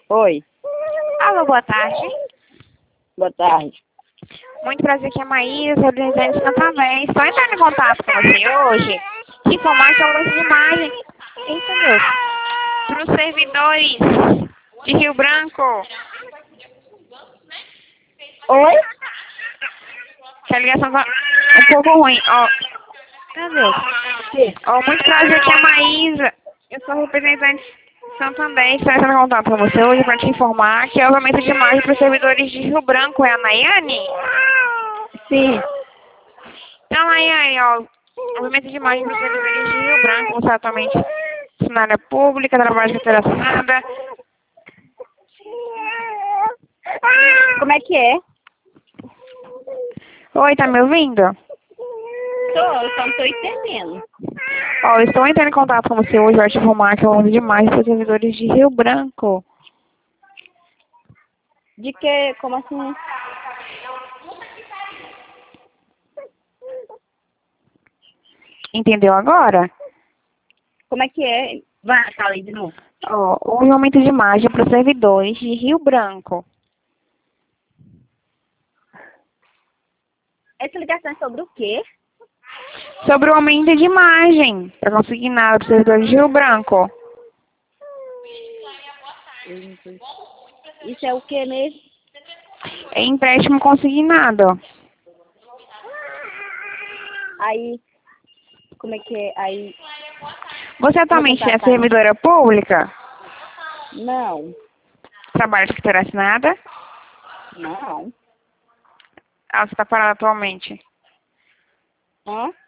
Oi, Alô, boa tarde. boa tarde. Muito prazer, aqui é a Maísa, representante de Santander. Estou entrando em contato com você hoje. Te informar que eu gosto de imagem. Eita, Deus. Para os servidores de Rio Branco. Oi? Que a ligação tá um pouco ruim. Ó, meu Deus. Sim. Ó, muito prazer, aqui é a Maísa. Eu sou representante de Santander. Estou entrando em contato com você hoje para te informar que é o aumento de imagem para os servidores de Rio Branco. É a Nayane? Sim. Então, aí, ó, o movimento de imagem para os servidores de Rio Branco, você é atualmente funcionária pública, trabalha de carteira assinada. Como é que é? Oi, tá me ouvindo? Eu só não tô entendendo. Ó, eu estou entrando em contato com você hoje para te informar que é o movimento de imagem para os servidores de Rio Branco. De que? Como assim? Entendeu agora? Como é que é? Vai, fala aí de novo. Ó, houve um aumento de imagem para os servidores de Rio Branco. Essa ligação é sobre o quê? Sobre o aumento de imagem para conseguir nada para os servidores de Rio Branco. Isso é o que mesmo? É empréstimo consignado. Aí, como é que é? Aí, Você vou atualmente é contratar. servidora pública? Não, Trabalha de carteira assinada? não. Ah, você está parada atualmente. Hã?